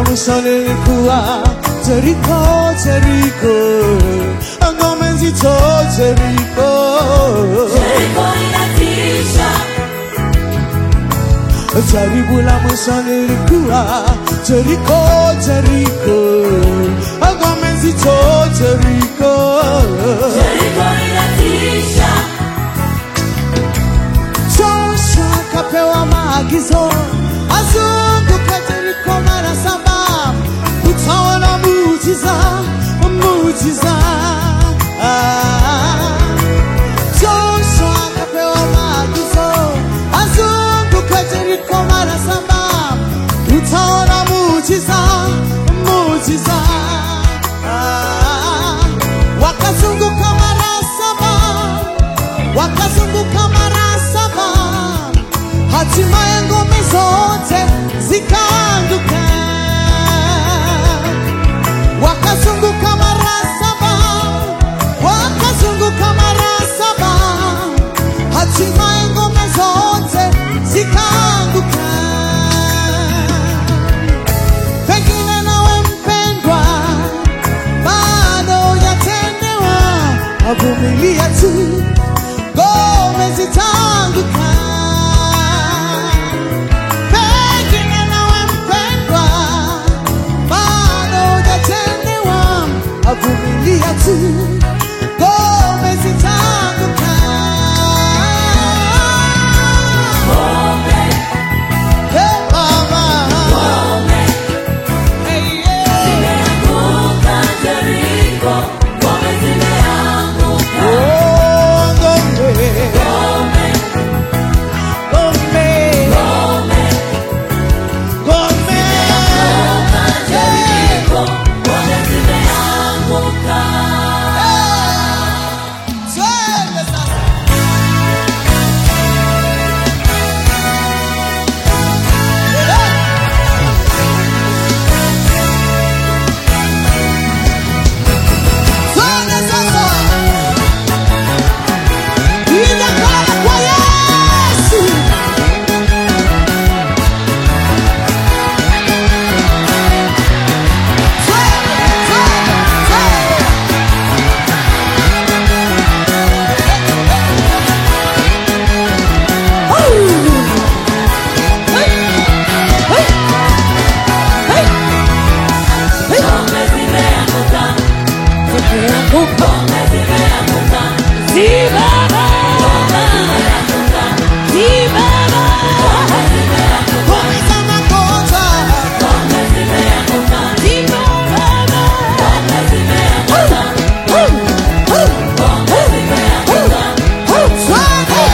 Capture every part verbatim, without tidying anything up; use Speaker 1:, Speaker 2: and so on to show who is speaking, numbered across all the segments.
Speaker 1: la mwisho lilikuwa Jericho, Jericho, ngome nzito Jericho.
Speaker 2: Jericho inatisha.
Speaker 1: Jaribu la mwisho lilikuwa Jericho, Jericho, ngome nzito Jericho.
Speaker 2: Jericho inatisha.
Speaker 1: Joshua kapewa maagizo azunguke Jericho mara saba. Utaona muujiza, muujiza. Ah. Joshua kapewa maagizo azunguke Jericho mara saba. Utaona muujiza, muujiza. Ah. Wakazunguka mara saba, wakazunguka mara saba. Hatimaye ngome zote zikaanguka. Wakazunguka mara saba, wakazunguka mara saba. Hatimaye ngome zote zikaanguka. Pengine nawe mpendwa bado hujatendewa, vumilia tu, ngome zitaanguka. Vumilia tu, ngome zitaanguka.
Speaker 2: Ngome.
Speaker 1: Hey mama.
Speaker 2: Ngome.
Speaker 1: Hey yeah.
Speaker 2: Zimeanguka Jericho. Ngome zimeanguka.
Speaker 1: Oh, ngome.
Speaker 2: Ngome.
Speaker 1: Ngome.
Speaker 2: Ngome.
Speaker 1: Ngome.
Speaker 2: Zimeanguka Jericho. Ngome zimeanguka.
Speaker 1: Twende sasa. Twende sasa. Inakaa kwa Yesu.
Speaker 2: Ngome zimeanguka. Ngome zimeanguka.
Speaker 1: Simama.
Speaker 2: Ngome zimeanguka.
Speaker 1: Simama.
Speaker 2: Ngome zimeanguka.
Speaker 1: Ngome za makota.
Speaker 2: Ngome zimeanguka.
Speaker 1: Simama.
Speaker 2: Ngome zimeanguka. Ngome zimeanguka.
Speaker 1: Twende.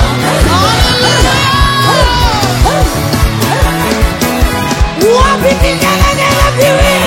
Speaker 1: Hallelujah. Wapi vigelegele viwili?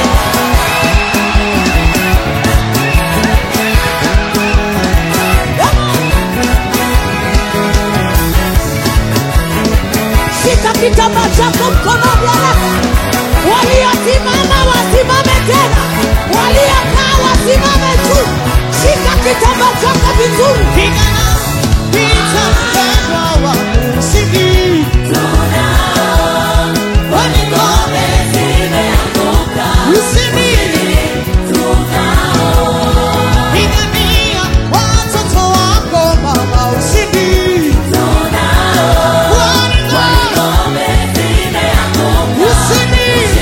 Speaker 1: Shika kitambaa chako mkononi haraka. Waliosimama wasimame tena, waliokaa wasimame tu. Shika kitambaa chako vizuri. Pigana, pita mpendwa wangu, ushindi.
Speaker 2: Tunao. Kwani ngome zimeanguka.
Speaker 1: Ushindi.
Speaker 2: Tunao.
Speaker 1: Pigania watoto wako mama, ushindi.
Speaker 2: Tunao.
Speaker 1: Kwani
Speaker 2: Ngome zimeanguka.
Speaker 1: ushindi.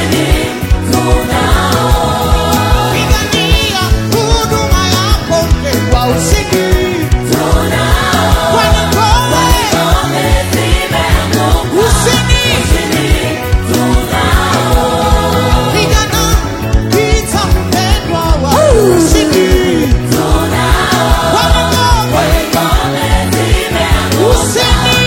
Speaker 2: Tunao.
Speaker 1: Pigania huduma yako mpendwa, ushindi.
Speaker 2: Tunao.
Speaker 1: Kwani ngome
Speaker 2: Ngome zimeanguka.
Speaker 1: ushindi.
Speaker 2: Tunao.
Speaker 1: Pigana, pita mpendwa wangu, ushindi.
Speaker 2: Tunao.
Speaker 1: Kwani ngome
Speaker 2: Ngome zimeanguka.
Speaker 1: ushindi.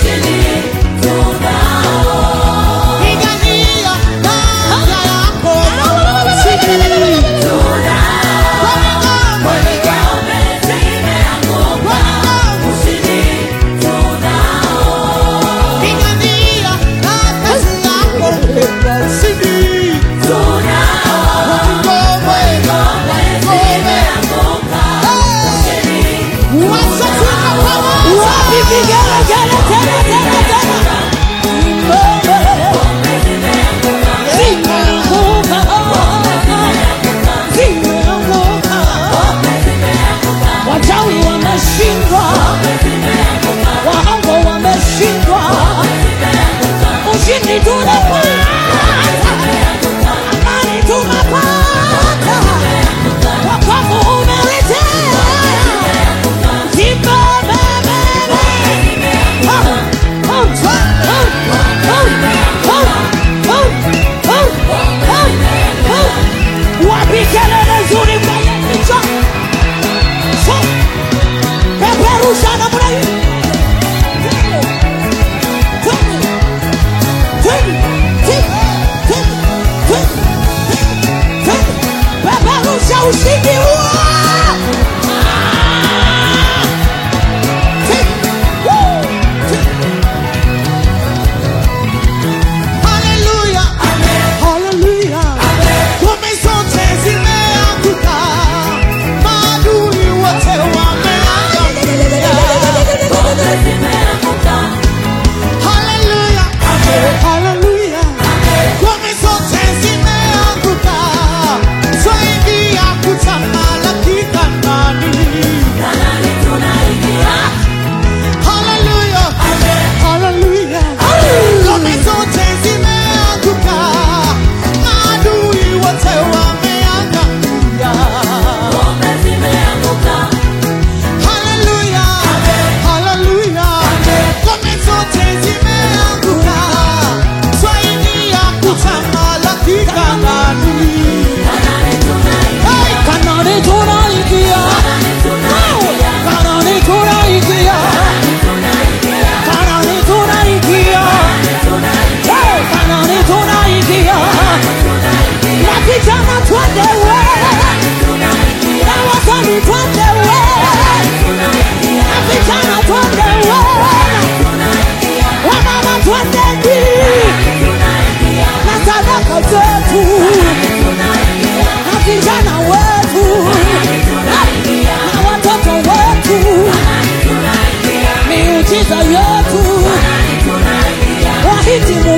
Speaker 2: Tunao.
Speaker 1: Pigania afya yako mama, ushindi. Kwani ngome
Speaker 2: Ngome zimeanguka.
Speaker 1: pigania na kazi yako mpendwa, ushindi. Kwani ngome wacha tuwe pamoja. Wapi vigelegele tena tena tena. Ngome. Ngome.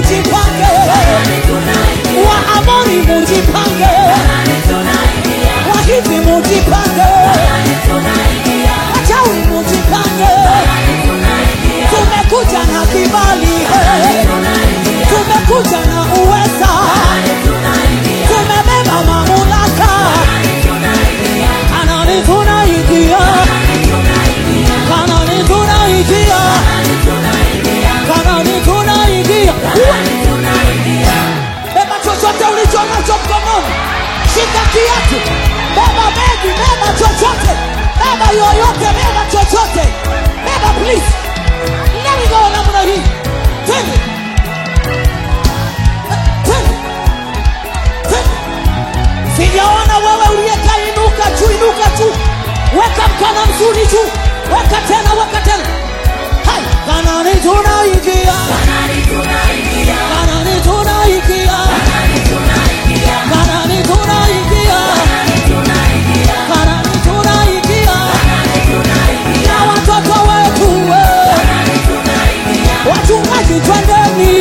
Speaker 1: mujipange. Waamoni mujipange. Wahivi mujipange. Wachawi mujipange. Tumekuja na kibali, tumekuja na uweza, tumebeba mamlaka. Kanani tunaingia, Kanani tunaingia, Kanani tunaingia. Beba chochote ulicho nacho mkononi, shika kiatu, beba begi, beba chochote, beba yoyote, beba chochote, beba please. Let me go namna hii. Twende. Twende. Twende. Sijaona wewe uliyeka, inuka juu, inuka juu. Weka mkono mzuri juu. Weka tena, weka tena. Hai, Kanani tunaingia. Kanani tunaingia. Kanani tunaingia. Kanani tunaingia. Kanani tunaingia. Kanani tunaingia. Na watoto wetu wachungaji twendeni,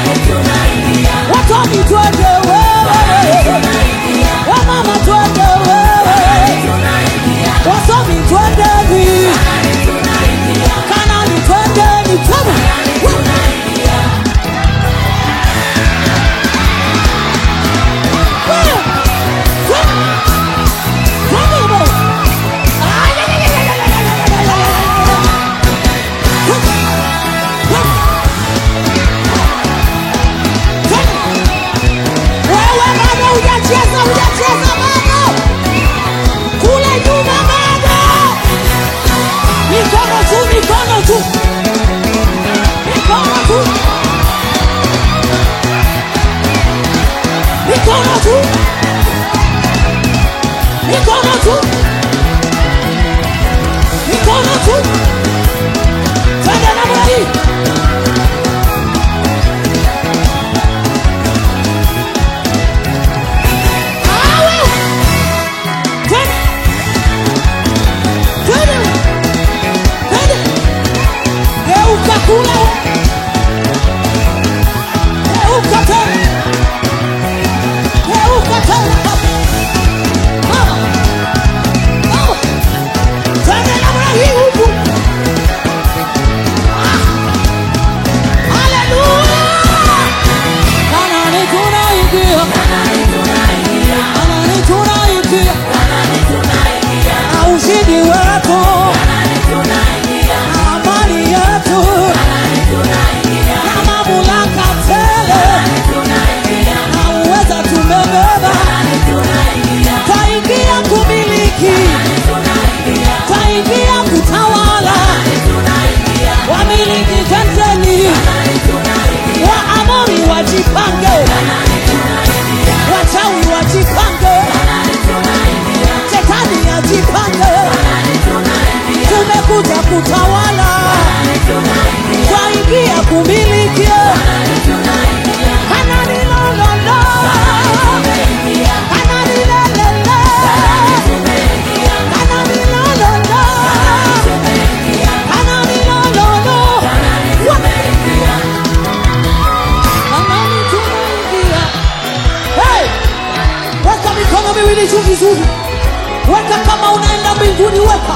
Speaker 1: watoni twende wewe, wamama twende wewe, wasomi twendeni, Kanani twendeni, twende. Hujacheza, hujacheza bado. Kule nyuma bado. Mikono tu, mikono tu. Mikono tu. Mikono tu. Mikono tu. Mikono tu. Twende namna hii. Kula Euka tena, Euka tena. Mama, mama, twende namna hii huku. Haleluya. Kanani tunaingia, Kanani tunaingia, Kanani tunaingia, Kanani tunaingia. Na ushindi wetu, Kanani tunaingia. Na amani yetu, Kanani tunaingia. Na mamlaka tele, Kanani tunaingia. Na uweza tumebeba, Kanani tunaingia. Twaingia kumiliki, Kanani tunaingia. Twaingia kutawala, Kanani tunaingia. Wamiliki tenzeni, Kanani tunaingia. Waamori wajipange, Kanani tunaingia. Wachawi wajipange, Kanani tunaingia. Shetani ajipange, Kanani tunaingia. Tumekuja kutawala, Kanani tunaingia. Twaingia kumiliki, Kanani tunaingia. Kanani lo lo lo, Kanani tunaingia. Kanani le le le, Kanani tunaingia. Kanani lo lo lo, Kanani tunaingia. Kanani lo lo lo, Kanani tunaingia. Kanani tunaingia. Hey! Weka mikono miwili juu vizuri. Weka kama unaenda mbinguni, weka.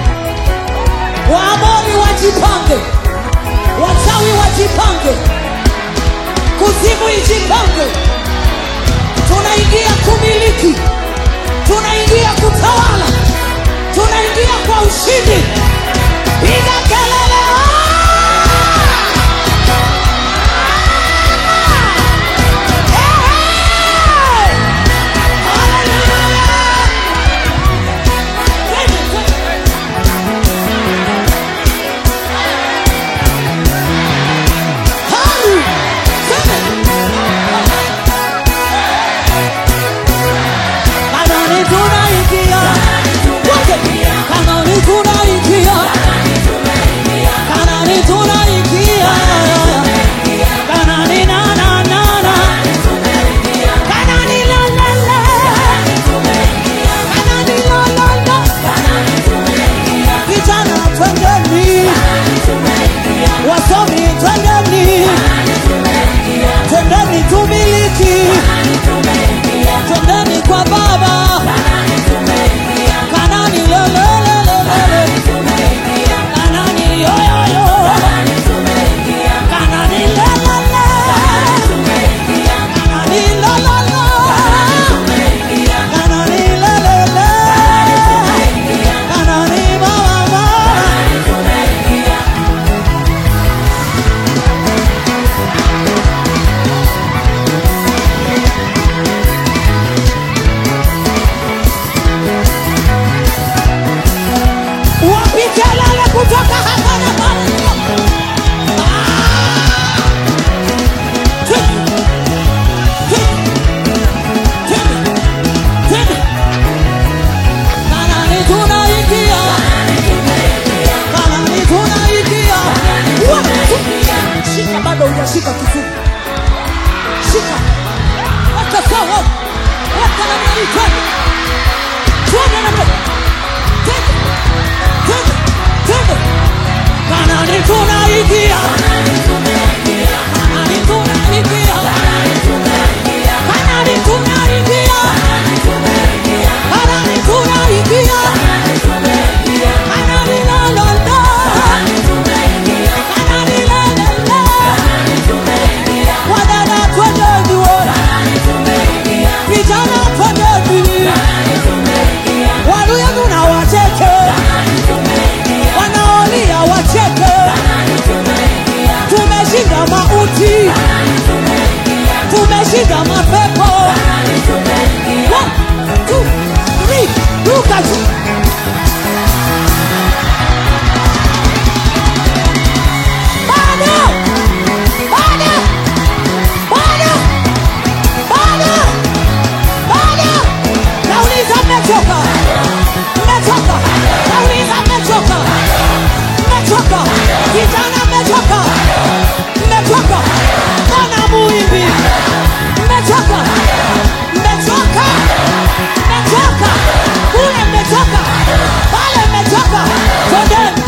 Speaker 1: Waamori wajipange, wachawi wajipange, kuzimu ijipange. Tunaingia kumiliki, tunaingia kutawala, tunaingia kwa ushindi. Piga kelele. Kanani tunaingia, Kanani tunaingia, kutoka hapa na pale. Ah! Twende. Twende. Twende. Twende. Kanani tunaingia. Kanani tunaingia. Shika bado hujashika kifungu. Shika. Weka sawa. Weka na mali twende. Twende na mali. Twende. Twende. Twende. Kanani tunaingia. Kanani tunaingia. Kanani tunaingia. Kanani tunaingia. Kanani tunaingia. Kanani la la la. Kanani la la la. Wadada twendeni wote. Vijana twendeni. Waluya na wacheke. Wanaolia wacheke. Tumeshinda mauti. Tumeshinda mapepo. One, two, three. Look at you. Bado! Bado! Bado! Bado! Bado! Nauliza mmechoka. Mmechoka. Nauliza mmechoka. Mmechoka. Kijana mmechoka. Mmechoka. Mbona muimbi? Mmechoka. Mmechoka. Mmechoka. Kule mmechoka. Pale mmechoka. Twendeni.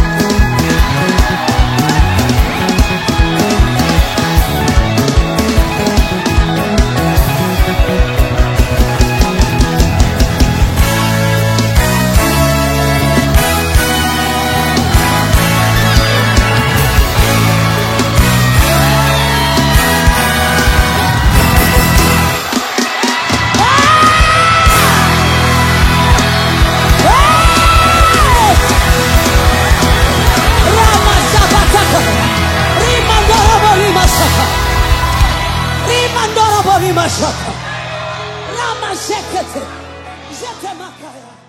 Speaker 1: Rimandoro boli mashaka. Rama shekete. Jete makaya.